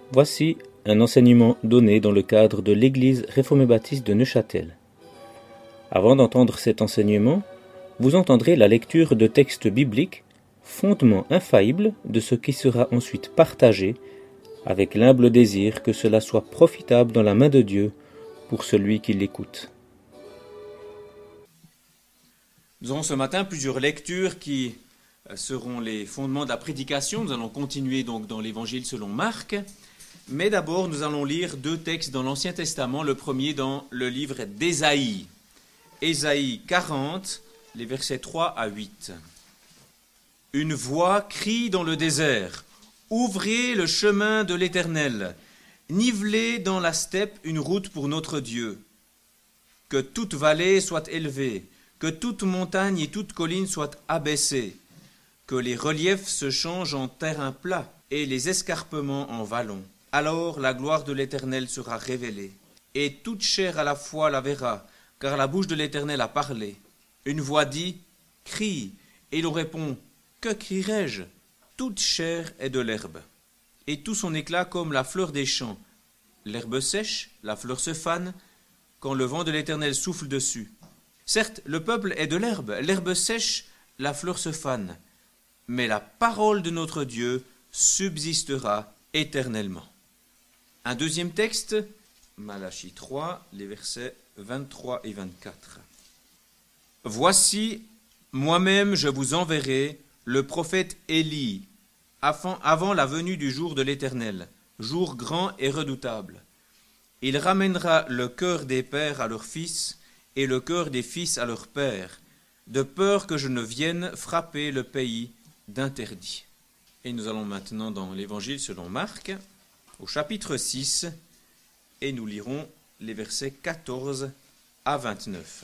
Voici un enseignement donné dans le cadre de l'Église réformée baptiste de Neuchâtel. Avant d'entendre cet enseignement, vous entendrez la lecture de textes bibliques, fondement infaillible de ce qui sera ensuite partagé, avec l'humble désir que cela soit profitable dans la main de Dieu pour celui qui l'écoute. Nous aurons ce matin plusieurs lectures qui seront les fondements de la prédication. Nous allons continuer donc dans l'Évangile selon Marc. Mais d'abord, nous allons lire deux textes dans l'Ancien Testament. Le premier dans le livre d'Ésaïe. Ésaïe 40, les versets 3 à 8. Une voix crie dans le désert. Ouvrez le chemin de l'Éternel. Nivelez dans la steppe une route pour notre Dieu. Que toute vallée soit élevée, que toute montagne et toute colline soient abaissées, que les reliefs se changent en terrain plat et les escarpements en vallons. Alors la gloire de l'Éternel sera révélée, et toute chair à la fois la verra, car la bouche de l'Éternel a parlé. Une voix dit, « Crie », et l'on répond, « Que crierai-je » Toute chair est de l'herbe, et tout son éclat comme la fleur des champs. L'herbe sèche, la fleur se fane, quand le vent de l'Éternel souffle dessus. Certes, le peuple est de l'herbe sèche, la fleur se fane, mais la parole de notre Dieu subsistera éternellement. Un deuxième texte, Malachie 3, les versets 23 et 24. Voici, moi-même je vous enverrai le prophète Élie, avant la venue du jour de l'Éternel, jour grand et redoutable. Il ramènera le cœur des pères à leurs fils, et le cœur des fils à leurs pères, de peur que je ne vienne frapper le pays d'interdit. Et nous allons maintenant dans l'Évangile selon Marc, au chapitre 6, et nous lirons les versets 14 à 29.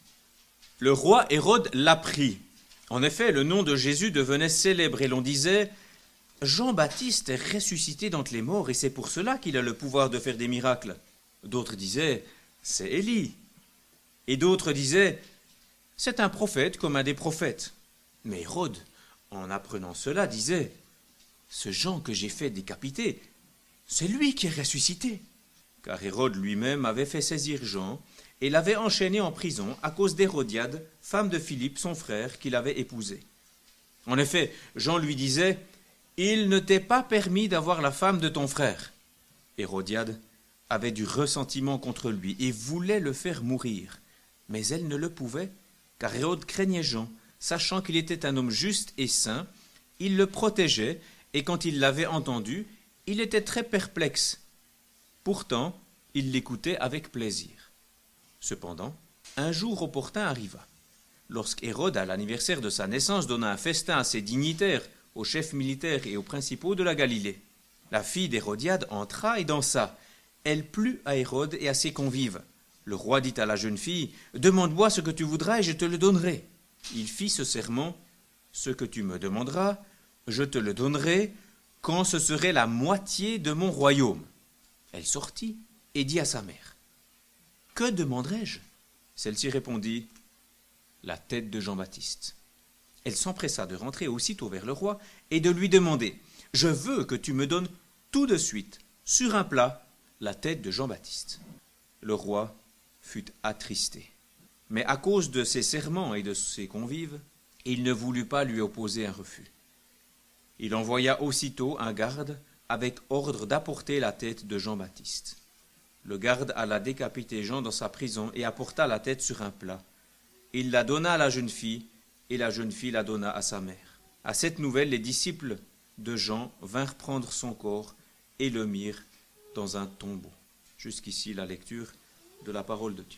Le roi Hérode l'apprit. En effet, le nom de Jésus devenait célèbre, et l'on disait « Jean-Baptiste est ressuscité d'entre les morts, et c'est pour cela qu'il a le pouvoir de faire des miracles. » D'autres disaient « C'est Élie. » Et d'autres disaient « C'est un prophète comme un des prophètes. » Mais Hérode, en apprenant cela, disait « Ce Jean que j'ai fait décapiter, c'est lui qui est ressuscité. » Car Hérode lui-même avait fait saisir Jean et l'avait enchaîné en prison à cause d'Hérodiade, femme de Philippe, son frère, qu'il avait épousé. En effet, Jean lui disait « Il ne t'est pas permis d'avoir la femme de ton frère. » Hérodiade avait du ressentiment contre lui et voulait le faire mourir. Mais elle ne le pouvait, car Hérode craignait Jean, sachant qu'il était un homme juste et saint. Il le protégeait, et quand il l'avait entendu, il était très perplexe. Pourtant, il l'écoutait avec plaisir. Cependant, un jour opportun arriva. Lorsqu'Hérode, à l'anniversaire de sa naissance, donna un festin à ses dignitaires, aux chefs militaires et aux principaux de la Galilée. La fille d'Hérodiade entra et dansa. Elle plut à Hérode et à ses convives. Le roi dit à la jeune fille, « Demande-moi ce que tu voudras et je te le donnerai. » Il fit ce serment, « Ce que tu me demanderas, je te le donnerai quand ce serait la moitié de mon royaume. » Elle sortit et dit à sa mère, « Que demanderai-je » Celle-ci répondit, « La tête de Jean-Baptiste. » Elle s'empressa de rentrer aussitôt vers le roi et de lui demander, « Je veux que tu me donnes tout de suite, sur un plat, la tête de Jean-Baptiste. » Le roi fut attristé. Mais à cause de ses serments et de ses convives, il ne voulut pas lui opposer un refus. Il envoya aussitôt un garde avec ordre d'apporter la tête de Jean-Baptiste. Le garde alla décapiter Jean dans sa prison et apporta la tête sur un plat. Il la donna à la jeune fille, et la jeune fille la donna à sa mère. À cette nouvelle, les disciples de Jean vinrent prendre son corps et le mirent dans un tombeau. Jusqu'ici la lecture de la parole de Dieu.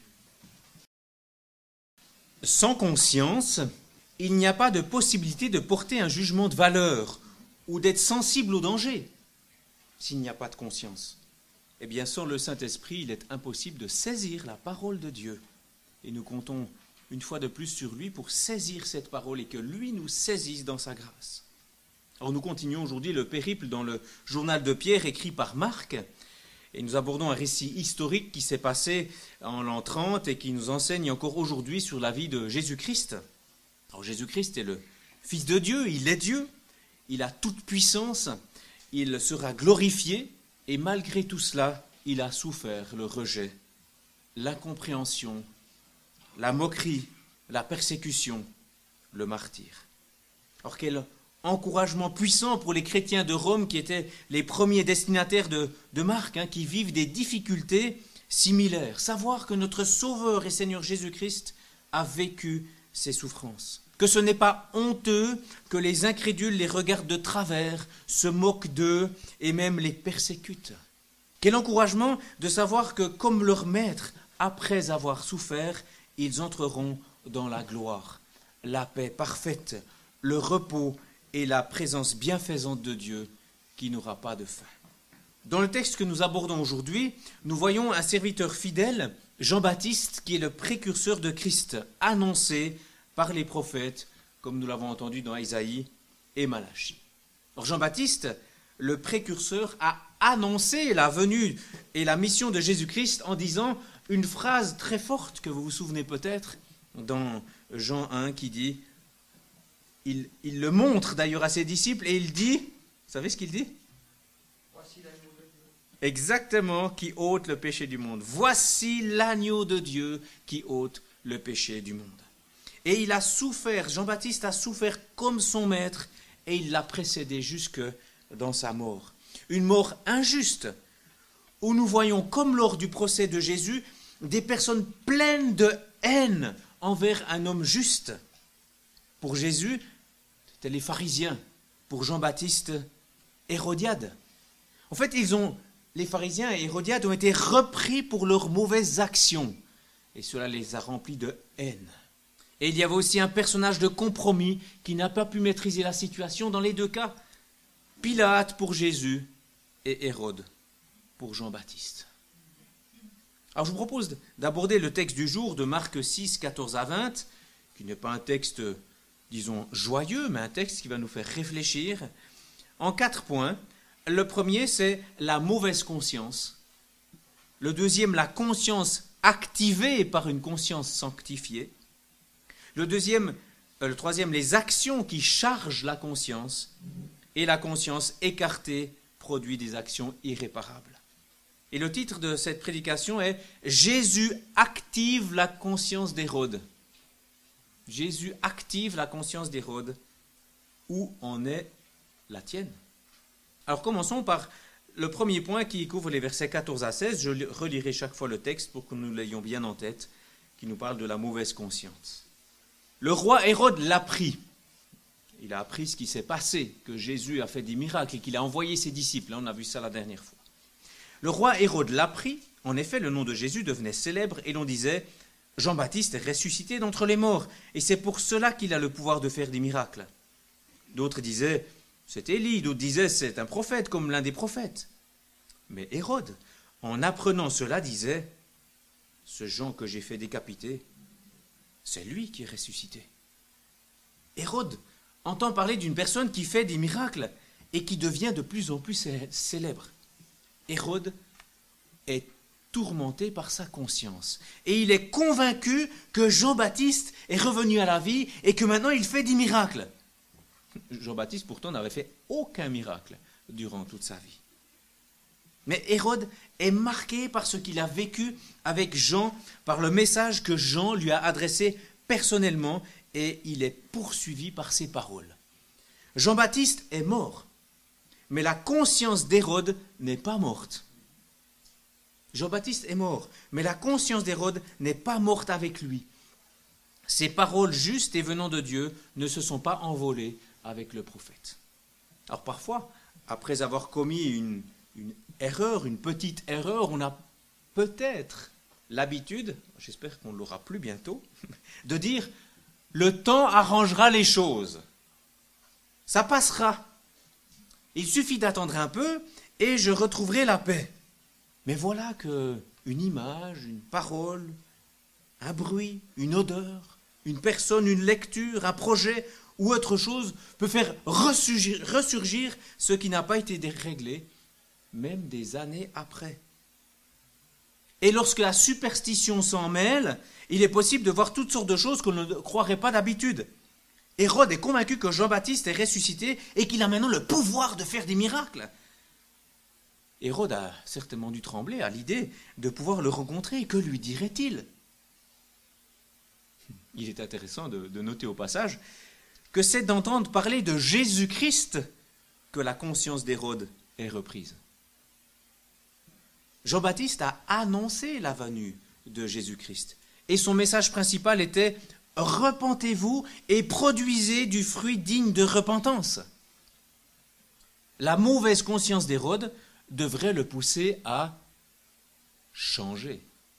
Sans conscience, il n'y a pas de possibilité de porter un jugement de valeur ou d'être sensible au danger. S'il n'y a pas de conscience, eh bien sans le Saint-Esprit, il est impossible de saisir la parole de Dieu. Et nous comptons une fois de plus sur lui pour saisir cette parole et que lui nous saisisse dans sa grâce. Alors nous continuons aujourd'hui le périple dans le journal de Pierre écrit par Marc. Et nous abordons un récit historique qui s'est passé en l'an 30 et qui nous enseigne encore aujourd'hui sur la vie de Jésus-Christ. Alors Jésus-Christ est le Fils de Dieu, il est Dieu, il a toute puissance, il sera glorifié, Et malgré tout cela, il a souffert le rejet, l'incompréhension, la moquerie, la persécution, le martyre. Or, quel encouragement puissant pour les chrétiens de Rome qui étaient les premiers destinataires de Marc, qui vivent des difficultés similaires. Savoir que notre Sauveur et Seigneur Jésus-Christ a vécu ces souffrances. Que ce n'est pas honteux que les incrédules les regardent de travers, se moquent d'eux et même les persécutent. Quel encouragement de savoir que, comme leur Maître, après avoir souffert, ils entreront dans la gloire, la paix parfaite, le repos et la présence bienfaisante de Dieu qui n'aura pas de fin. Dans le texte que nous abordons aujourd'hui, nous voyons un serviteur fidèle, Jean-Baptiste, qui est le précurseur de Christ, annoncé par les prophètes, comme nous l'avons entendu dans Isaïe et Malachie. Alors Jean-Baptiste, le précurseur, a annoncé la venue et la mission de Jésus-Christ en disant une phrase très forte que vous vous souvenez peut-être dans Jean 1 qui dit, il le montre d'ailleurs à ses disciples et il dit, vous savez ce qu'il dit ? Voici l'agneau de Dieu. Exactement, qui ôte le péché du monde. Voici l'agneau de Dieu qui ôte le péché du monde. Et il a souffert, Jean-Baptiste a souffert comme son maître et il l'a précédé jusque dans sa mort. Une mort injuste où nous voyons, comme lors du procès de Jésus, des personnes pleines de haine envers un homme juste. Pour Jésus, c'était les pharisiens. Pour Jean-Baptiste, Hérodiade. En fait, les pharisiens et Hérodiade ont été repris pour leurs mauvaises actions. Et cela les a remplis de haine. Et il y avait aussi un personnage de compromis qui n'a pas pu maîtriser la situation dans les deux cas. Pilate pour Jésus et Hérode pour Jean-Baptiste. Alors je vous propose d'aborder le texte du jour de Marc 6, 14 à 20, qui n'est pas un texte, disons, joyeux, mais un texte qui va nous faire réfléchir, en 4 points. Le premier, c'est la mauvaise conscience. Le deuxième, la conscience activée par une conscience sanctifiée. Le troisième, les actions qui chargent la conscience. Et la conscience écartée produit des actions irréparables. Et le titre de cette prédication est « Jésus active la conscience d'Hérode ». Jésus active la conscience d'Hérode. Où en est la tienne ? Alors commençons par le premier point qui couvre les versets 14 à 16. Je relirai chaque fois le texte pour que nous l'ayons bien en tête, qui nous parle de la mauvaise conscience. Le roi Hérode l'apprit. Il a appris ce qui s'est passé, que Jésus a fait des miracles et qu'il a envoyé ses disciples. On a vu ça la dernière fois. Le roi Hérode l'apprit. En effet, le nom de Jésus devenait célèbre et l'on disait « Jean-Baptiste est ressuscité d'entre les morts et c'est pour cela qu'il a le pouvoir de faire des miracles. » D'autres disaient « C'est Élie », d'autres disaient « C'est un prophète comme l'un des prophètes. » Mais Hérode, en apprenant cela, disait « Ce Jean que j'ai fait décapiter, c'est lui qui est ressuscité. » Hérode entend parler d'une personne qui fait des miracles et qui devient de plus en plus célèbre. Hérode est tourmenté par sa conscience et il est convaincu que Jean-Baptiste est revenu à la vie et que maintenant il fait des miracles. Jean-Baptiste pourtant n'avait fait aucun miracle durant toute sa vie. Mais Hérode est marqué par ce qu'il a vécu avec Jean, par le message que Jean lui a adressé personnellement et il est poursuivi par ses paroles. Jean-Baptiste est mort, mais la conscience d'Hérode n'est pas morte. Jean-Baptiste est mort, mais la conscience d'Hérode n'est pas morte avec lui. Ses paroles justes et venant de Dieu ne se sont pas envolées avec le prophète. Alors parfois, après avoir commis une erreur, une petite erreur, on a peut-être l'habitude, j'espère qu'on ne l'aura plus bientôt, de dire « le temps arrangera les choses, ça passera, il suffit d'attendre un peu et je retrouverai la paix ». Mais voilà qu'une image, une parole, un bruit, une odeur, une personne, une lecture, un projet ou autre chose peut faire ressurgir ce qui n'a pas été réglé, même des années après. Et lorsque la superstition s'en mêle, il est possible de voir toutes sortes de choses qu'on ne croirait pas d'habitude. Hérode est convaincu que Jean-Baptiste est ressuscité et qu'il a maintenant le pouvoir de faire des miracles. Hérode a certainement dû trembler à l'idée de pouvoir le rencontrer. Que lui dirait-il? Il est intéressant de noter au passage que c'est d'entendre parler de Jésus-Christ que la conscience d'Hérode est reprise. Jean-Baptiste a annoncé la venue de Jésus-Christ. Et son message principal était « Repentez-vous et produisez du fruit digne de repentance ». La mauvaise conscience d'Hérode devrait le pousser à changer.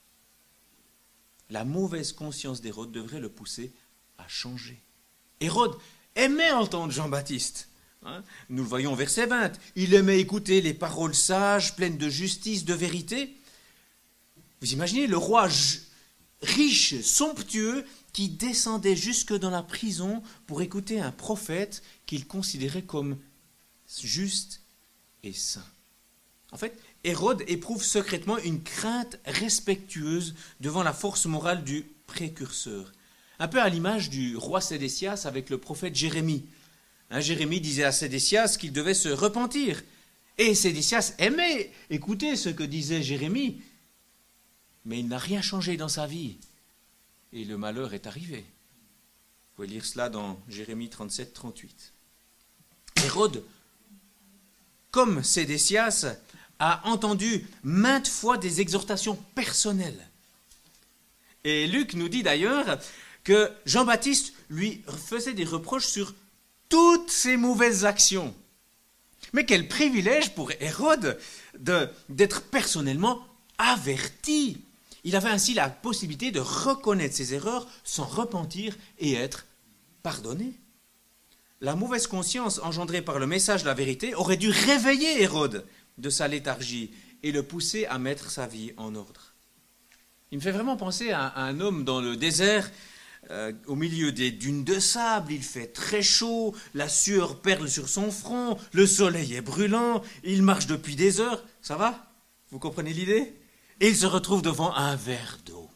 La mauvaise conscience d'Hérode devrait le pousser à changer. Hérode aimait entendre Jean-Baptiste. Nous le voyons au verset 20. Il aimait écouter les paroles sages, pleines de justice, de vérité. Vous imaginez le roi riche, somptueux, qui descendait jusque dans la prison pour écouter un prophète qu'il considérait comme juste et saint. En fait, Hérode éprouve secrètement une crainte respectueuse devant la force morale du précurseur. Un peu à l'image du roi Sédécias avec le prophète Jérémie. Jérémie disait à Sédécias qu'il devait se repentir. Et Sédécias aimait écouter ce que disait Jérémie. Mais il n'a rien changé dans sa vie. Et le malheur est arrivé. Vous pouvez lire cela dans Jérémie 37, 38. Hérode, comme Sédécias, a entendu maintes fois des exhortations personnelles. Et Luc nous dit d'ailleurs que Jean-Baptiste lui faisait des reproches sur toutes ses mauvaises actions. Mais quel privilège pour Hérode d'être personnellement averti. Il avait ainsi la possibilité de reconnaître ses erreurs, s'en repentir et être pardonné. La mauvaise conscience engendrée par le message de la vérité aurait dû réveiller Hérode de sa léthargie et le pousser à mettre sa vie en ordre. Il me fait vraiment penser à un homme dans le désert, au milieu des dunes de sable. Il fait très chaud, la sueur perle sur son front, le soleil est brûlant, il marche depuis des heures. Ça va? Vous comprenez l'idée? Et il se retrouve devant un verre d'eau.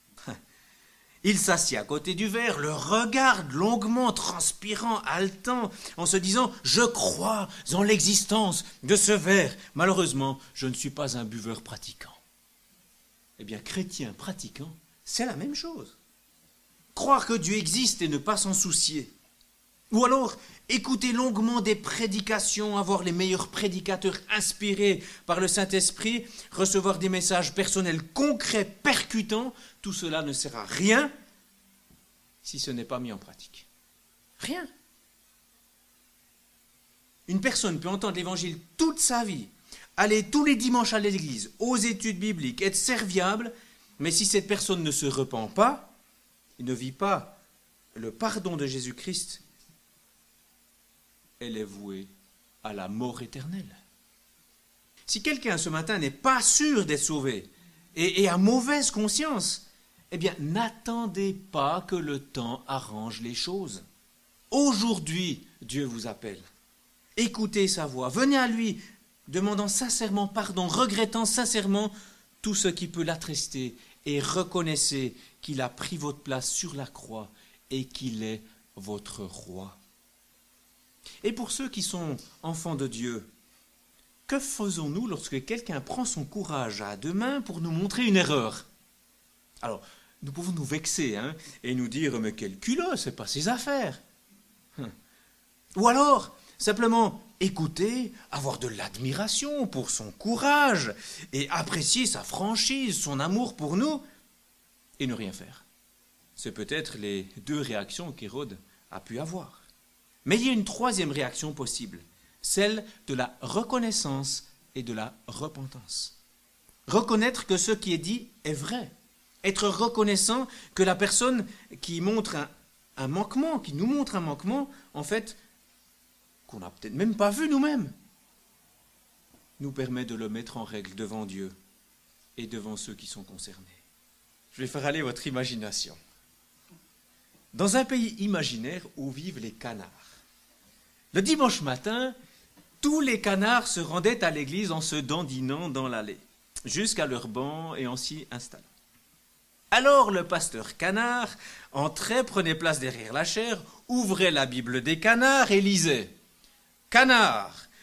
Il s'assied à côté du verre, le regarde longuement, transpirant, haletant, en se disant « Je crois en l'existence de ce verre. Malheureusement, je ne suis pas un buveur pratiquant. » Eh bien, chrétien pratiquant, c'est la même chose. Croire que Dieu existe et ne pas s'en soucier. Ou alors, écouter longuement des prédications, avoir les meilleurs prédicateurs inspirés par le Saint-Esprit, recevoir des messages personnels concrets, percutants, tout cela ne sert à rien si ce n'est pas mis en pratique. Rien. Une personne peut entendre l'Évangile toute sa vie, aller tous les dimanches à l'église, aux études bibliques, être serviable, mais si cette personne ne se repent pas, et ne vit pas le pardon de Jésus-Christ, elle est vouée à la mort éternelle. Si quelqu'un ce matin n'est pas sûr d'être sauvé et a mauvaise conscience, eh bien, n'attendez pas que le temps arrange les choses. Aujourd'hui, Dieu vous appelle. Écoutez sa voix, venez à lui, demandant sincèrement pardon, regrettant sincèrement tout ce qui peut l'attrister, et reconnaissez qu'il a pris votre place sur la croix et qu'il est votre roi. Et pour ceux qui sont enfants de Dieu, que faisons-nous lorsque quelqu'un prend son courage à deux mains pour nous montrer une erreur? Alors, nous pouvons nous vexer et nous dire « mais quel culot, c'est pas ses affaires ». Ou alors, simplement écouter, avoir de l'admiration pour son courage et apprécier sa franchise, son amour pour nous, et ne rien faire. C'est peut-être les deux réactions qu'Hérode a pu avoir. Mais il y a une troisième réaction possible, celle de la reconnaissance et de la repentance. Reconnaître que ce qui est dit est vrai. Être reconnaissant que la personne qui montre un manquement, qui nous montre un manquement, en fait, qu'on n'a peut-être même pas vu nous-mêmes, nous permet de le mettre en règle devant Dieu et devant ceux qui sont concernés. Je vais faire aller votre imagination. Dans un pays imaginaire où vivent les canards, le dimanche matin, tous les canards se rendaient à l'église en se dandinant dans l'allée, jusqu'à leur banc et en s'y installant. Alors le pasteur canard entrait, prenait place derrière la chaire, ouvrait la Bible des canards et lisait « Canard,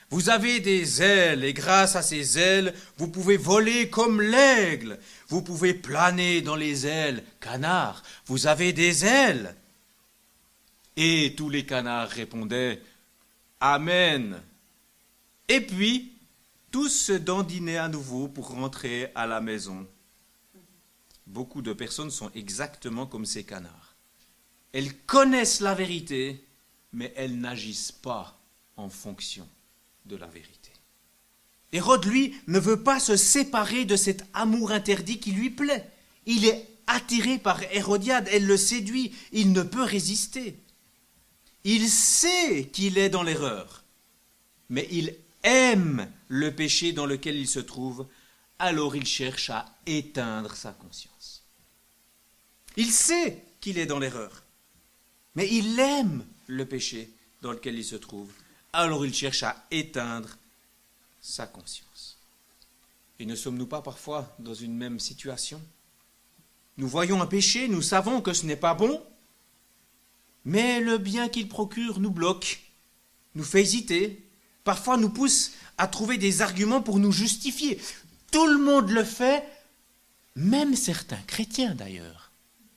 Vous avez des ailes et grâce à ces ailes, vous pouvez voler comme l'aigle. Vous pouvez planer dans les ailes. Canard, vous avez des ailes. Et tous les canards répondaient « Amen ». Et puis, tous se dandinaient à nouveau pour rentrer à la maison. Beaucoup de personnes sont exactement comme ces canards. Elles connaissent la vérité, mais elles n'agissent pas en fonction de la vérité. Hérode, lui, ne veut pas se séparer de cet amour interdit qui lui plaît. Il est attiré par Hérodiade, elle le séduit, il ne peut résister. Il sait qu'il est dans l'erreur, mais il aime le péché dans lequel il se trouve, alors il cherche à éteindre sa conscience. Il sait qu'il est dans l'erreur, mais il aime le péché dans lequel il se trouve, alors il cherche à éteindre sa conscience. Et ne sommes-nous pas parfois dans une même situation? Nous voyons un péché, nous savons que ce n'est pas bon, mais le bien qu'il procure nous bloque, nous fait hésiter, parfois nous pousse à trouver des arguments pour nous justifier. Tout le monde le fait, même certains chrétiens d'ailleurs.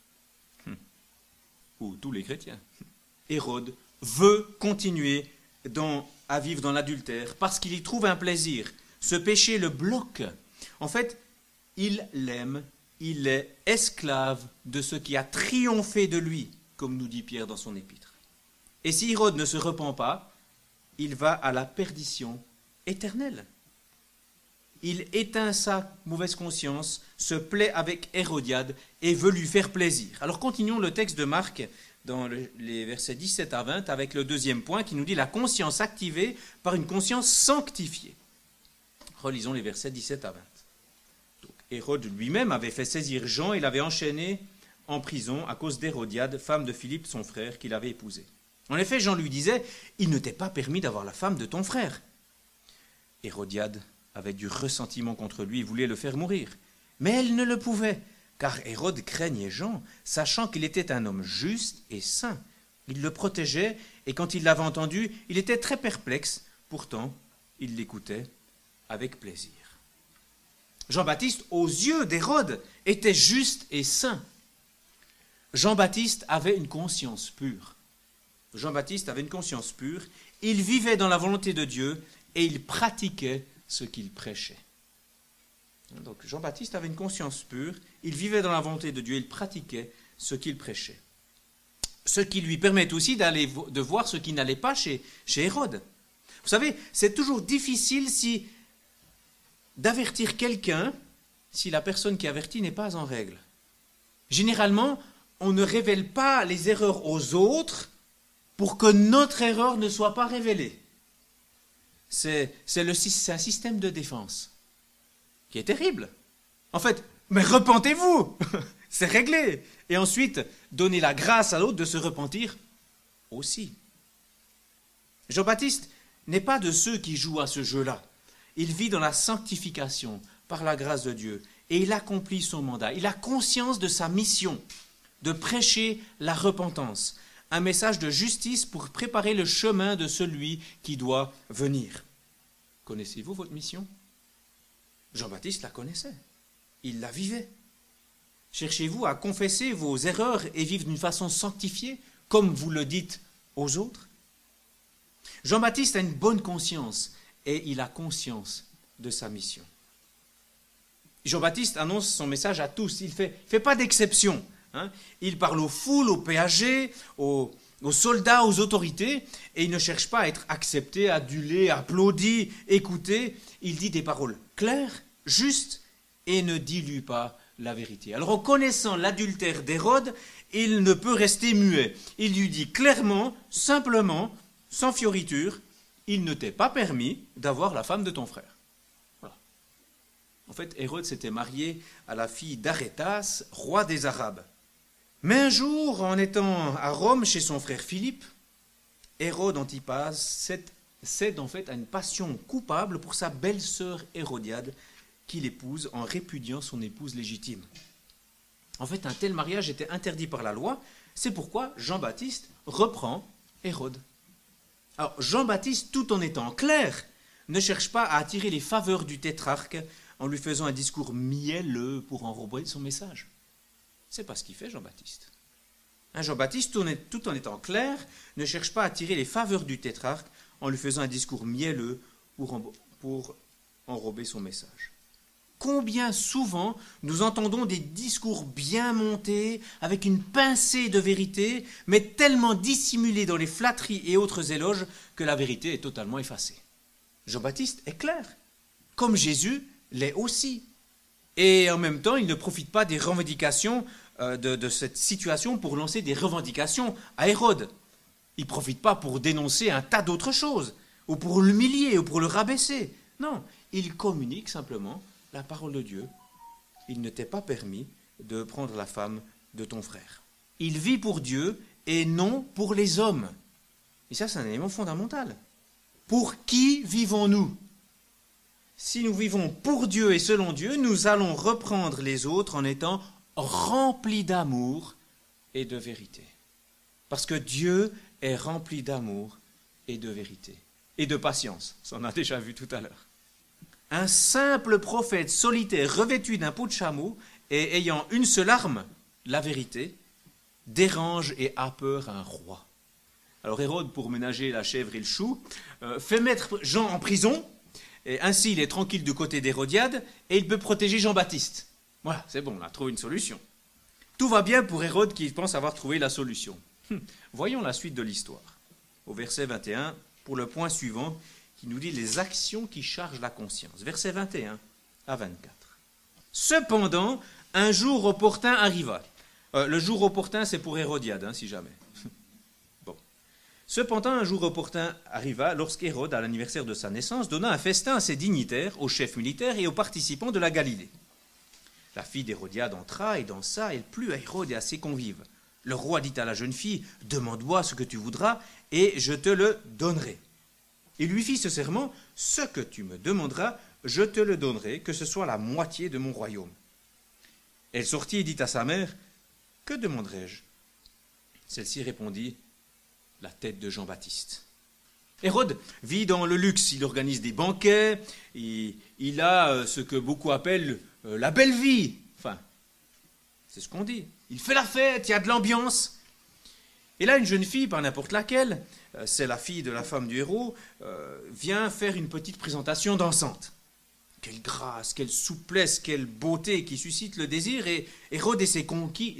Ou tous les chrétiens. Hérode veut continuer à vivre dans l'adultère parce qu'il y trouve un plaisir. Ce péché le bloque. En fait, il l'aime, il est esclave de ce qui a triomphé de lui, comme nous dit Pierre dans son épître. Et si Hérode ne se repent pas, il va à la perdition éternelle. Il éteint sa mauvaise conscience, se plaît avec Hérodiade et veut lui faire plaisir. Alors continuons le texte de Marc dans les versets 17 à 20 avec le deuxième point qui nous dit la conscience activée par une conscience sanctifiée. Relisons les versets 17 à 20. Donc, Hérode lui-même avait fait saisir Jean et l'avait enchaîné en prison à cause d'Hérodiade, femme de Philippe, son frère, qu'il avait épousé. En effet, Jean lui disait « Il ne t'est pas permis d'avoir la femme de ton frère ». Hérodiade avait du ressentiment contre lui et voulait le faire mourir. Mais elle ne le pouvait, car Hérode craignait Jean, sachant qu'il était un homme juste et saint. Il le protégeait, et quand il l'avait entendu, il était très perplexe. Pourtant, il l'écoutait avec plaisir. Jean-Baptiste, aux yeux d'Hérode, était juste et saint. Jean-Baptiste avait une conscience pure. Jean-Baptiste avait une conscience pure. Il vivait dans la volonté de Dieu et il pratiquait ce qu'il prêchait. Donc Jean-Baptiste avait une conscience pure, il vivait dans la volonté de Dieu, il pratiquait ce qu'il prêchait. Ce qui lui permet aussi de voir ce qui n'allait pas chez Hérode. Vous savez, c'est toujours difficile d'avertir quelqu'un si la personne qui avertit n'est pas en règle. Généralement, on ne révèle pas les erreurs aux autres pour que notre erreur ne soit pas révélée. C'est un système de défense qui est terrible. En fait, mais repentez-vous, c'est réglé. Et ensuite, donnez la grâce à l'autre de se repentir aussi. Jean-Baptiste n'est pas de ceux qui jouent à ce jeu-là. Il vit dans la sanctification par la grâce de Dieu et il accomplit son mandat. Il a conscience de sa mission de prêcher la repentance, un message de justice pour préparer le chemin de celui qui doit venir. Connaissez-vous votre mission? Jean-Baptiste la connaissait, il la vivait. Cherchez-vous à confesser vos erreurs et vivre d'une façon sanctifiée, comme vous le dites aux autres? Jean-Baptiste a une bonne conscience et il a conscience de sa mission. Jean-Baptiste annonce son message à tous, il ne fait pas d'exception. Il parle aux foules, aux péagers, aux soldats, aux autorités, et il ne cherche pas à être accepté, adulé, applaudi, écouté. Il dit des paroles claires, justes, et ne dilue pas la vérité. Alors en connaissant l'adultère d'Hérode, il ne peut rester muet. Il lui dit clairement, simplement, sans fioriture, il ne t'est pas permis d'avoir la femme de ton frère. Voilà. En fait, Hérode s'était marié à la fille d'Arétas, roi des Arabes. Mais un jour, en étant à Rome chez son frère Philippe, Hérode Antipas cède en fait à une passion coupable pour sa belle-sœur Hérodiade qu'il épouse en répudiant son épouse légitime. En fait, un tel mariage était interdit par la loi, c'est pourquoi Jean-Baptiste reprend Hérode. Alors Jean-Baptiste, tout en étant clair, ne cherche pas à attirer les faveurs du tétrarque en lui faisant un discours mielleux pour enrober son message. C'est pas ce qu'il fait Jean-Baptiste. Jean-Baptiste, tout en étant clair, ne cherche pas à attirer les faveurs du tétrarque en lui faisant un discours mielleux pour enrober son message. Combien souvent nous entendons des discours bien montés, avec une pincée de vérité, mais tellement dissimulés dans les flatteries et autres éloges que la vérité est totalement effacée. Jean-Baptiste est clair, comme Jésus l'est aussi. Et en même temps, il ne profite pas des revendications de cette situation pour lancer des revendications à Hérode. Il ne profite pas pour dénoncer un tas d'autres choses, ou pour l'humilier, ou pour le rabaisser. Non, il communique simplement la parole de Dieu. Il ne t'est pas permis de prendre la femme de ton frère. Il vit pour Dieu et non pour les hommes. Et ça, c'est un élément fondamental. Pour qui vivons-nous ? Si nous vivons pour Dieu et selon Dieu, nous allons reprendre les autres en étant remplis d'amour et de vérité. Parce que Dieu est rempli d'amour et de vérité. Et de patience. Ça, on a déjà vu tout à l'heure. Un simple prophète solitaire revêtu d'un peau de chameau et ayant une seule arme, la vérité, dérange et a peur un roi. Alors Hérode, pour ménager la chèvre et le chou, fait mettre Jean en prison, et ainsi il est tranquille du côté d'Hérodiade, et il peut protéger Jean-Baptiste. Voilà, c'est bon, on a trouvé une solution. Tout va bien pour Hérode qui pense avoir trouvé la solution. Voyons la suite de l'histoire. Au verset 21, pour le point suivant, qui nous dit les actions qui chargent la conscience. Versets 21 à 24. Cependant, un jour opportun arriva. Le jour opportun, c'est pour Hérodiade, si jamais. Bon. Cependant, un jour opportun arriva lorsqu'Hérode, à l'anniversaire de sa naissance, donna un festin à ses dignitaires, aux chefs militaires et aux participants de la Galilée. La fille d'Hérodiade entra et dansa, elle plut à Hérode et à ses convives. Le roi dit à la jeune fille, « Demande-moi ce que tu voudras, et je te le donnerai. » Il lui fit ce serment, « Ce que tu me demanderas, je te le donnerai, que ce soit la moitié de mon royaume. » Elle sortit et dit à sa mère, « Que demanderai-je » Celle-ci répondit, « La tête de Jean-Baptiste. » Hérode vit dans le luxe, il organise des banquets, il a ce que beaucoup appellent la belle vie. Enfin, c'est ce qu'on dit. Il fait la fête, il y a de l'ambiance. Et là, une jeune fille, pas n'importe laquelle, c'est la fille de la femme du héros, vient faire une petite présentation dansante. Quelle grâce, quelle souplesse, quelle beauté qui suscite le désir, et Hérode et ses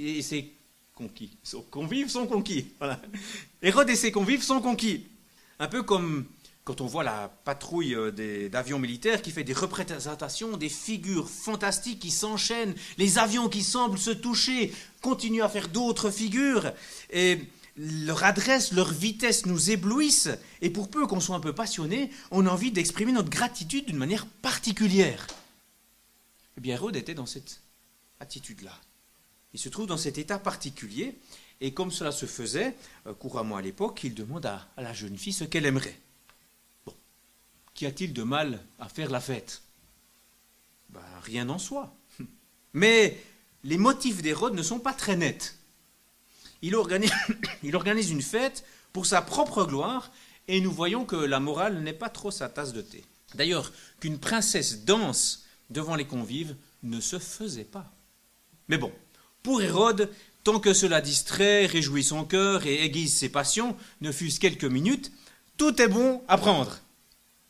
convives sont conquis. Voilà. Hérode et ses convives sont conquis. Un peu comme quand on voit la patrouille d'avions militaires qui fait des représentations, des figures fantastiques qui s'enchaînent, les avions qui semblent se toucher, continuent à faire d'autres figures, et leur adresse, leur vitesse nous éblouissent, et pour peu qu'on soit un peu passionné, on a envie d'exprimer notre gratitude d'une manière particulière. Eh bien, Hérode était dans cette attitude-là. Il se trouve dans cet état particulier, et comme cela se faisait couramment à l'époque, il demande à la jeune fille ce qu'elle aimerait. Bon, qu'y a-t-il de mal à faire la fête ? Rien en soi. Mais les motifs d'Hérode ne sont pas très nets. Il organise une fête pour sa propre gloire, et nous voyons que la morale n'est pas trop sa tasse de thé. D'ailleurs, qu'une princesse danse devant les convives ne se faisait pas. Mais bon, pour Hérode, tant que cela distrait, réjouit son cœur et aiguise ses passions, ne fût-ce quelques minutes, tout est bon à prendre. Vraiment ?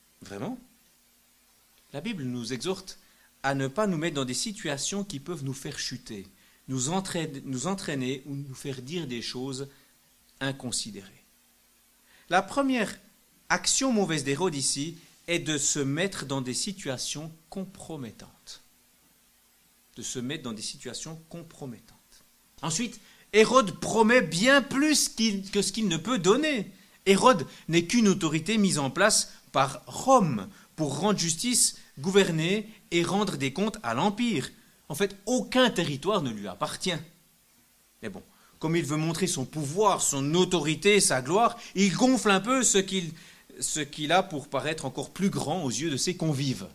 La Bible nous exhorte à ne pas nous mettre dans des situations qui peuvent nous faire chuter, nous entraîner ou nous faire dire des choses inconsidérées. La première action mauvaise d'Hérode ici est de se mettre dans des situations compromettantes. De se mettre dans des situations compromettantes. Ensuite, Hérode promet bien plus que ce qu'il ne peut donner. Hérode n'est qu'une autorité mise en place par Rome pour rendre justice, gouverner et rendre des comptes à l'Empire. En fait, aucun territoire ne lui appartient. Mais bon, comme il veut montrer son pouvoir, son autorité, sa gloire, il gonfle un peu ce qu'il a pour paraître encore plus grand aux yeux de ses convives.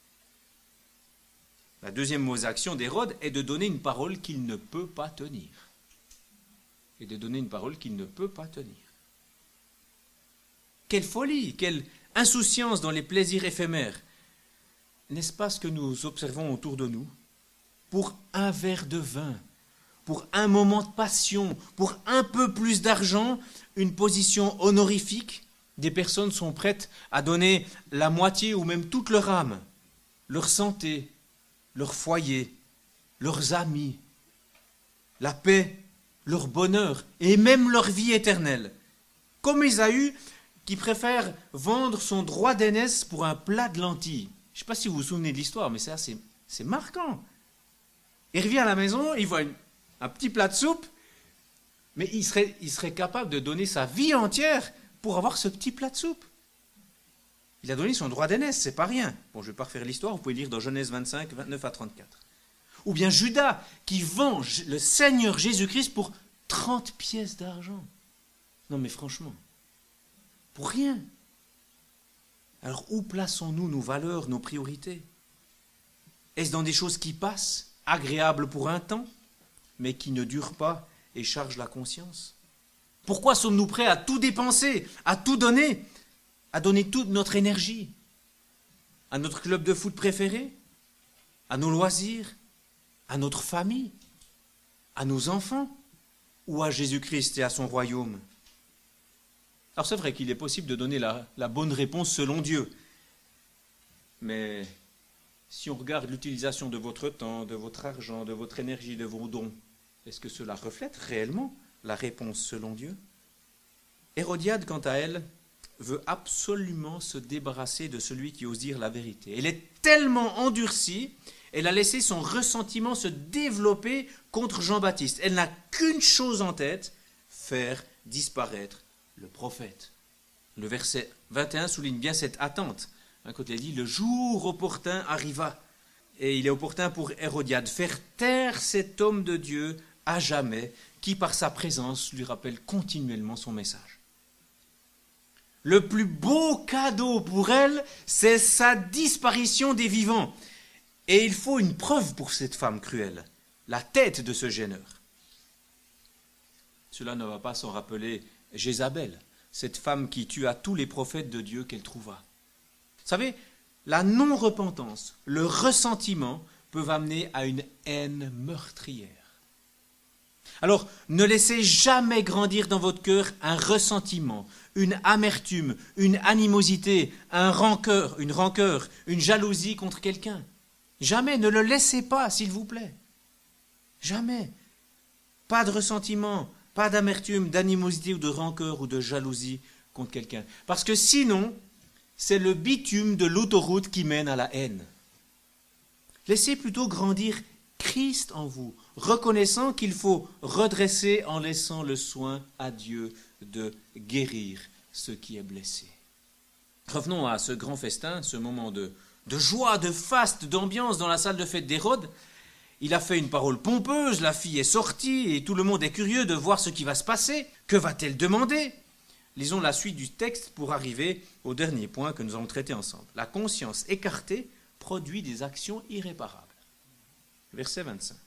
La deuxième mauvaise action d'Hérode est de donner une parole qu'il ne peut pas tenir. Quelle folie, quelle insouciance dans les plaisirs éphémères. N'est-ce pas ce que nous observons autour de nous? Pour un verre de vin, pour un moment de passion, pour un peu plus d'argent, une position honorifique, des personnes sont prêtes à donner la moitié ou même toute leur âme, leur santé, leur foyer, leurs amis, la paix, leur bonheur et même leur vie éternelle. Comme Ésaü qui préfère vendre son droit d'aînesse pour un plat de lentilles. Je ne sais pas si vous vous souvenez de l'histoire, mais c'est marquant. Il revient à la maison, il voit un petit plat de soupe, mais il serait capable de donner sa vie entière pour avoir ce petit plat de soupe. Il a donné son droit d'aînesse, c'est pas rien. Bon, je ne vais pas refaire l'histoire, vous pouvez lire dans Genèse 25, 29 à 34. Ou bien Judas qui vend le Seigneur Jésus-Christ pour 30 pièces d'argent. Non mais franchement, pour rien. Alors où plaçons-nous nos valeurs, nos priorités? Est-ce dans des choses qui passent, agréables pour un temps, mais qui ne durent pas et chargent la conscience? Pourquoi sommes-nous prêts à tout dépenser, à tout donner, à donner toute notre énergie? À notre club de foot préféré? À nos loisirs? À notre famille? À nos enfants? Ou à Jésus-Christ et à son royaume? Alors c'est vrai qu'il est possible de donner la bonne réponse selon Dieu. Mais si on regarde l'utilisation de votre temps, de votre argent, de votre énergie, de vos dons, est-ce que cela reflète réellement la réponse selon Dieu? Hérodiade, quant à elle, veut absolument se débarrasser de celui qui ose dire la vérité. Elle est tellement endurcie, elle a laissé son ressentiment se développer contre Jean-Baptiste. Elle n'a qu'une chose en tête, faire disparaître le prophète. Le verset 21 souligne bien cette attente. Quand il dit « Le jour opportun arriva ». Et il est opportun pour Hérodiade faire taire cet homme de Dieu à jamais, qui par sa présence lui rappelle continuellement son message. Le plus beau cadeau pour elle, c'est sa disparition des vivants. Et il faut une preuve pour cette femme cruelle, la tête de ce gêneur. Cela ne va pas sans rappeler Jézabel, cette femme qui tua tous les prophètes de Dieu qu'elle trouva. Vous savez, la non-repentance, le ressentiment peuvent amener à une haine meurtrière. Alors, ne laissez jamais grandir dans votre cœur un ressentiment, une amertume, une animosité, une rancœur, une jalousie contre quelqu'un. Jamais, ne le laissez pas, s'il vous plaît. Jamais. Pas de ressentiment, pas d'amertume, d'animosité ou de rancœur ou de jalousie contre quelqu'un. Parce que sinon, c'est le bitume de l'autoroute qui mène à la haine. Laissez plutôt grandir Christ en vous, reconnaissant qu'il faut redresser en laissant le soin à Dieu de guérir ce qui est blessé. Revenons à ce grand festin, ce moment de joie, de faste, d'ambiance dans la salle de fête d'Hérode. Il a fait une parole pompeuse, la fille est sortie et tout le monde est curieux de voir ce qui va se passer. Que va-t-elle demander? Lisons la suite du texte pour arriver au dernier point que nous allons traiter ensemble. La conscience écartée produit des actions irréparables. Verset 25.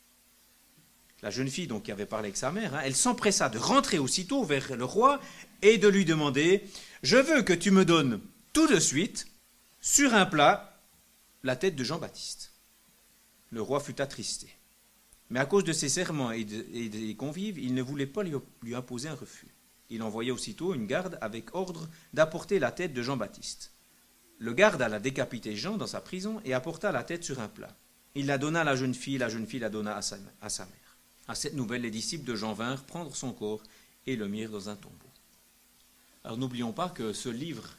La jeune fille donc qui avait parlé avec sa mère, elle s'empressa de rentrer aussitôt vers le roi et de lui demander « Je veux que tu me donnes tout de suite, sur un plat, la tête de Jean-Baptiste. » Le roi fut attristé. Mais à cause de ses serments et des convives, il ne voulait pas lui imposer un refus. Il envoya aussitôt une garde avec ordre d'apporter la tête de Jean-Baptiste. Le garde alla décapiter Jean dans sa prison et apporta la tête sur un plat. Il la donna à la jeune fille la donna à sa mère. À cette nouvelle, les disciples de Jean vinrent prendre son corps et le mirent dans un tombeau. Alors n'oublions pas que ce livre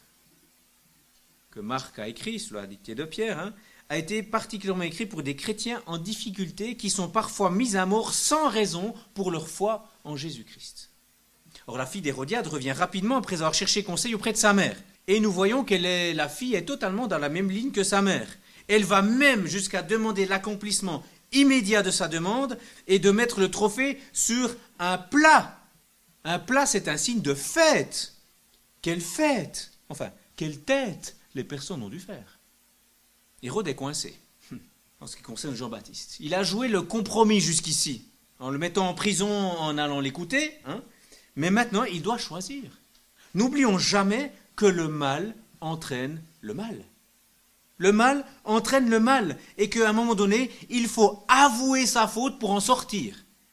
que Marc a écrit, sous la dictée de Pierre, a été particulièrement écrit pour des chrétiens en difficulté qui sont parfois mis à mort sans raison pour leur foi en Jésus-Christ. Or la fille d'Hérodiade revient rapidement après avoir cherché conseil auprès de sa mère. Et nous voyons la fille est totalement dans la même ligne que sa mère. Elle va même jusqu'à demander l'accomplissement immédiat de sa demande et de mettre le trophée sur un plat. Un plat, c'est un signe de fête. Quelle fête! Enfin, quelle tête les personnes ont dû faire. Hérode est coincé en ce qui concerne Jean-Baptiste. Il a joué le compromis jusqu'ici, en le mettant en prison, en allant l'écouter, mais maintenant il doit choisir. N'oublions jamais que le mal entraîne le mal. Le mal entraîne le mal et qu'à un moment donné, il faut avouer sa faute pour en sortir.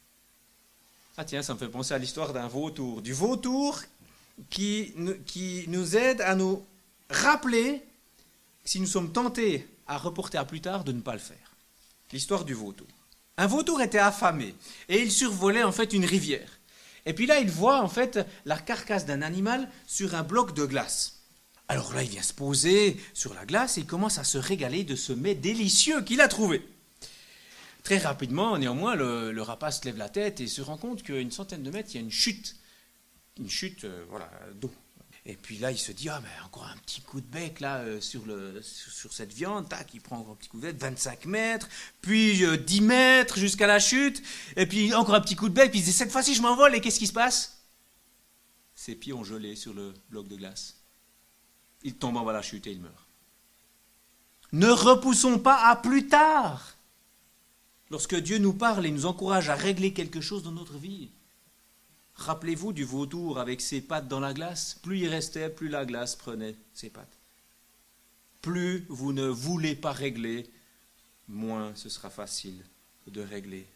Ah tiens, ça me fait penser à l'histoire d'un vautour. Du vautour qui nous aide à nous rappeler que si nous sommes tentés à reporter à plus tard, de ne pas le faire. L'histoire du vautour. Un vautour était affamé et il survolait en fait une rivière. Et puis là, il voit en fait la carcasse d'un animal sur un bloc de glace. Alors là, il vient se poser sur la glace et il commence à se régaler de ce mets délicieux qu'il a trouvé. Très rapidement, néanmoins, le rapace lève la tête et se rend compte qu'à une centaine de mètres, il y a une chute d'eau. Et puis là, il se dit, mais encore un petit coup de bec là sur cette viande, tac, il prend encore un petit coup de bec, 25 mètres, puis 10 mètres jusqu'à la chute, et puis encore un petit coup de bec, puis il dit, cette fois-ci je m'envole, et qu'est-ce qui se passe? Ses pieds ont gelé sur le bloc de glace. Il tombe en bas de la chute et il meurt. Ne repoussons pas à plus tard. Lorsque Dieu nous parle et nous encourage à régler quelque chose dans notre vie, rappelez-vous du vautour avec ses pattes dans la glace. Plus il restait, plus la glace prenait ses pattes. Plus vous ne voulez pas régler, moins ce sera facile de régler.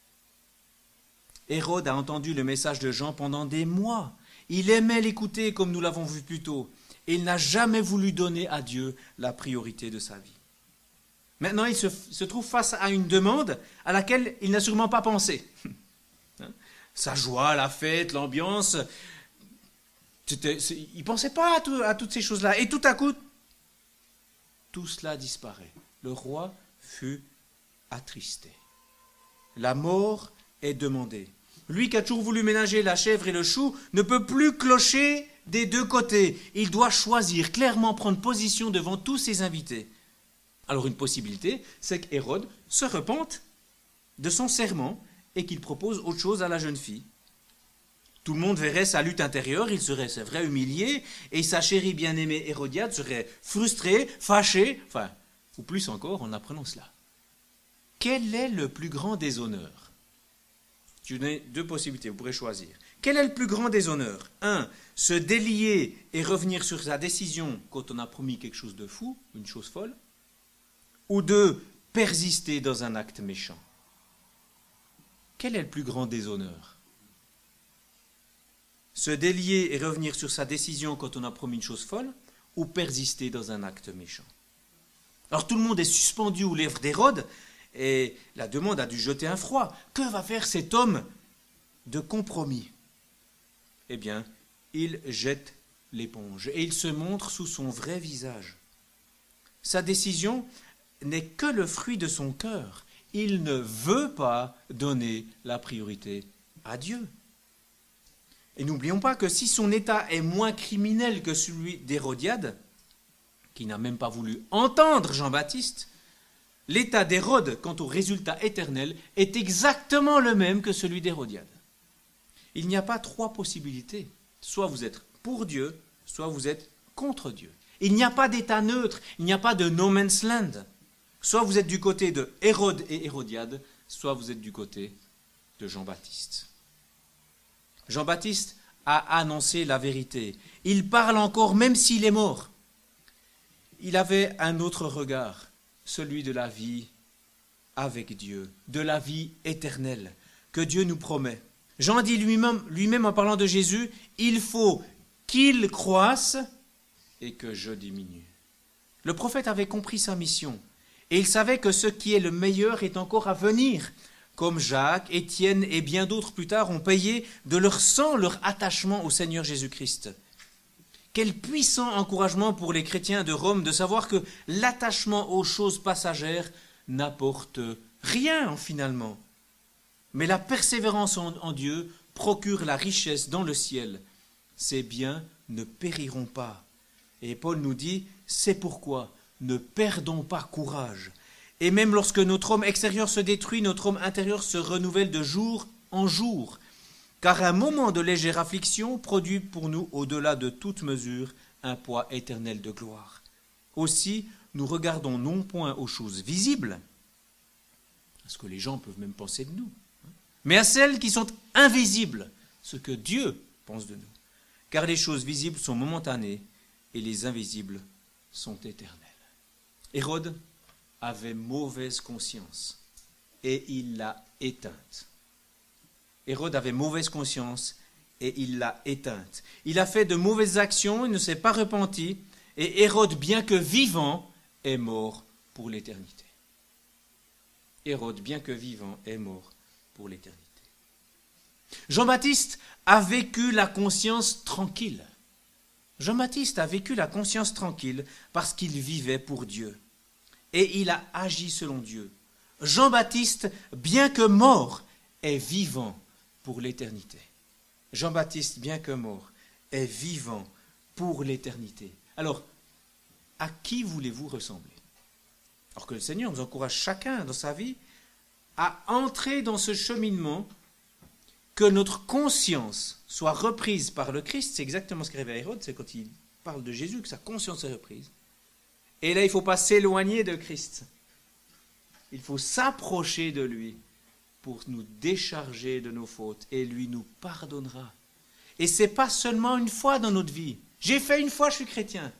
Hérode a entendu le message de Jean pendant des mois. Il aimait l'écouter comme nous l'avons vu plus tôt. Et il n'a jamais voulu donner à Dieu la priorité de sa vie. Maintenant, il se trouve face à une demande à laquelle il n'a sûrement pas pensé. Sa joie, la fête, l'ambiance, il ne pensait pas à toutes ces choses-là. Et tout à coup, tout cela disparaît. Le roi fut attristé. La mort est demandée. Lui qui a toujours voulu ménager la chèvre et le chou ne peut plus clocher des deux côtés. Il doit choisir, clairement prendre position devant tous ses invités. Alors une possibilité, c'est qu'Hérode se repente de son serment et qu'il propose autre chose à la jeune fille. Tout le monde verrait sa lutte intérieure, il serait, c'est vrai, humilié, et sa chérie bien-aimée Hérodiade serait frustrée, fâchée, ou plus encore en apprenant cela. Quel est le plus grand déshonneur? Je vous donne deux possibilités, vous pourrez choisir. Quel est le plus grand déshonneur? 1. Se délier et revenir sur sa décision quand on a promis quelque chose de fou, une chose folle. Ou 2. Persister dans un acte méchant. Quel est le plus grand déshonneur? Se délier et revenir sur sa décision quand on a promis une chose folle, ou persister dans un acte méchant? Alors tout le monde est suspendu aux lèvres d'Hérode, et la demande a dû jeter un froid. Que va faire cet homme de compromis? Eh bien, il jette l'éponge, et il se montre sous son vrai visage. Sa décision n'est que le fruit de son cœur. Il ne veut pas donner la priorité à Dieu. Et n'oublions pas que si son état est moins criminel que celui d'Hérodiade, qui n'a même pas voulu entendre Jean-Baptiste, l'état d'Hérode quant au résultat éternel est exactement le même que celui d'Hérodiade. Il n'y a pas trois possibilités. Soit vous êtes pour Dieu, soit vous êtes contre Dieu. Il n'y a pas d'état neutre, il n'y a pas de no man's land. Soit vous êtes du côté de Hérode et Hérodiade, soit vous êtes du côté de Jean-Baptiste. Jean-Baptiste a annoncé la vérité. Il parle encore même s'il est mort. Il avait un autre regard, celui de la vie avec Dieu, de la vie éternelle que Dieu nous promet. Jean dit lui-même en parlant de Jésus, « Il faut qu'il croisse et que je diminue. » Le prophète avait compris sa mission. Et il savait que ce qui est le meilleur est encore à venir, comme Jacques, Étienne et bien d'autres plus tard ont payé de leur sang leur attachement au Seigneur Jésus-Christ. Quel puissant encouragement pour les chrétiens de Rome de savoir que l'attachement aux choses passagères n'apporte rien finalement. Mais la persévérance en Dieu procure la richesse dans le ciel. Ces biens ne périront pas. Et Paul nous dit, c'est pourquoi ne perdons pas courage. Et même lorsque notre homme extérieur se détruit, notre homme intérieur se renouvelle de jour en jour. Car un moment de légère affliction produit pour nous, au-delà de toute mesure, un poids éternel de gloire. Aussi, nous regardons non point aux choses visibles, à ce que les gens peuvent même penser de nous, mais à celles qui sont invisibles, ce que Dieu pense de nous. Car les choses visibles sont momentanées, et les invisibles sont éternels. Hérode avait mauvaise conscience et il l'a éteinte. Hérode avait mauvaise conscience et il l'a éteinte. Il a fait de mauvaises actions, il ne s'est pas repenti, et Hérode, bien que vivant, est mort pour l'éternité. Hérode, bien que vivant, est mort pour l'éternité. Jean-Baptiste a vécu la conscience tranquille. Jean-Baptiste a vécu la conscience tranquille parce qu'il vivait pour Dieu. Et il a agi selon Dieu. Jean-Baptiste, bien que mort, est vivant pour l'éternité. Jean-Baptiste, bien que mort, est vivant pour l'éternité. Alors, à qui voulez-vous ressembler? Alors que le Seigneur nous encourage chacun dans sa vie à entrer dans ce cheminement, que notre conscience soit reprise par le Christ. C'est exactement ce qu'arrive à Hérode, c'est quand il parle de Jésus que sa conscience est reprise. Et là, il ne faut pas s'éloigner de Christ. Il faut s'approcher de lui pour nous décharger de nos fautes, et lui nous pardonnera. Et ce n'est pas seulement une fois dans notre vie. J'ai fait une fois, je suis chrétien.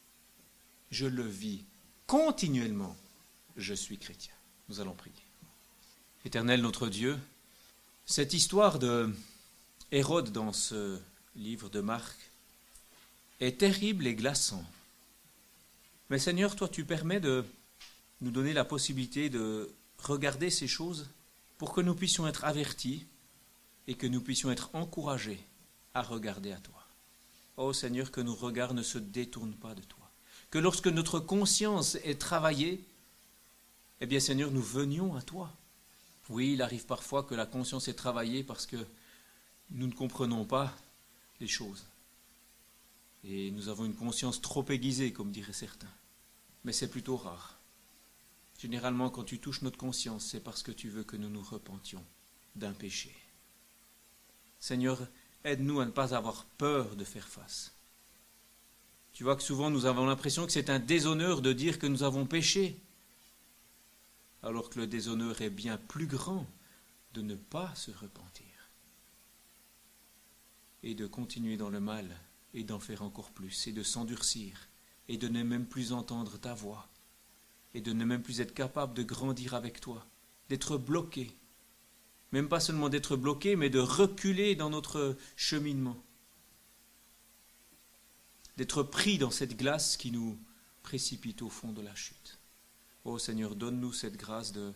Je le vis continuellement. Je suis chrétien. Nous allons prier. Éternel notre Dieu, cette histoire de Hérode dans ce livre de Marc est terrible et glaçant. Mais Seigneur, toi tu permets de nous donner la possibilité de regarder ces choses pour que nous puissions être avertis et que nous puissions être encouragés à regarder à toi. Ô Seigneur, que nos regards ne se détournent pas de toi. Que lorsque notre conscience est travaillée, eh bien Seigneur, nous venions à toi. Oui, il arrive parfois que la conscience est travaillée parce que nous ne comprenons pas les choses. Et nous avons une conscience trop aiguisée, comme diraient certains. Mais c'est plutôt rare. Généralement, quand tu touches notre conscience, c'est parce que tu veux que nous nous repentions d'un péché. Seigneur, aide-nous à ne pas avoir peur de faire face. Tu vois que souvent nous avons l'impression que c'est un déshonneur de dire que nous avons péché, alors que le déshonneur est bien plus grand de ne pas se repentir et de continuer dans le mal et d'en faire encore plus et de s'endurcir et de ne même plus entendre ta voix et de ne même plus être capable de grandir avec toi, d'être bloqué, même pas seulement d'être bloqué, mais de reculer dans notre cheminement, d'être pris dans cette glace qui nous précipite au fond de la chute. Ô Seigneur, donne-nous cette grâce de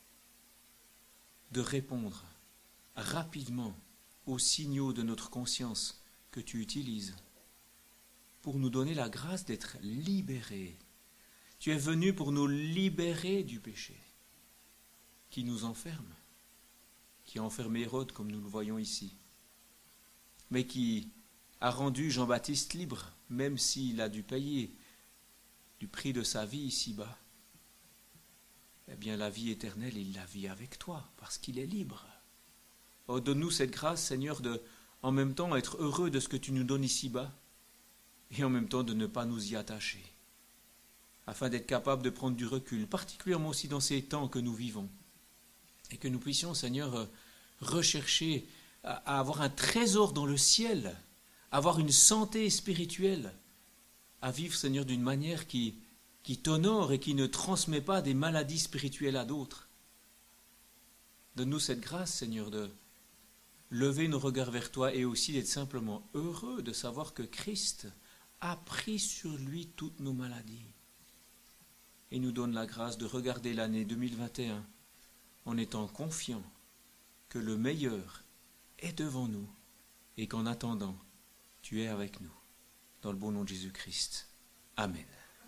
répondre rapidement aux signaux de notre conscience que tu utilises pour nous donner la grâce d'être libérés. Tu es venu pour nous libérer du péché qui nous enferme, qui a enfermé Hérode comme nous le voyons ici, mais qui a rendu Jean-Baptiste libre, même s'il a dû payer du prix de sa vie ici-bas. Eh bien, la vie éternelle, il la vit avec toi, parce qu'il est libre. Oh, donne-nous cette grâce, Seigneur, de, en même temps, être heureux de ce que tu nous donnes ici-bas, et en même temps de ne pas nous y attacher, afin d'être capable de prendre du recul, particulièrement aussi dans ces temps que nous vivons, et que nous puissions, Seigneur, rechercher à avoir un trésor dans le ciel, avoir une santé spirituelle, à vivre, Seigneur, d'une manière qui t'honore et qui ne transmet pas des maladies spirituelles à d'autres. Donne-nous cette grâce, Seigneur, de lever nos regards vers toi et aussi d'être simplement heureux de savoir que Christ a pris sur lui toutes nos maladies. Et nous donne la grâce de regarder l'année 2021 en étant confiants que le meilleur est devant nous et qu'en attendant, tu es avec nous. Dans le bon nom de Jésus-Christ. Amen.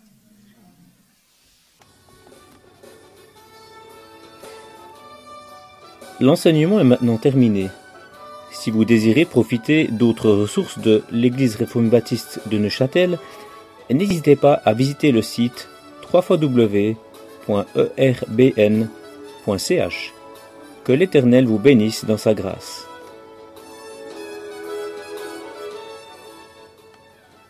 L'enseignement est maintenant terminé. Si vous désirez profiter d'autres ressources de l'Église réformée baptiste de Neuchâtel, n'hésitez pas à visiter le site www.erbn.ch. Que l'Éternel vous bénisse dans sa grâce.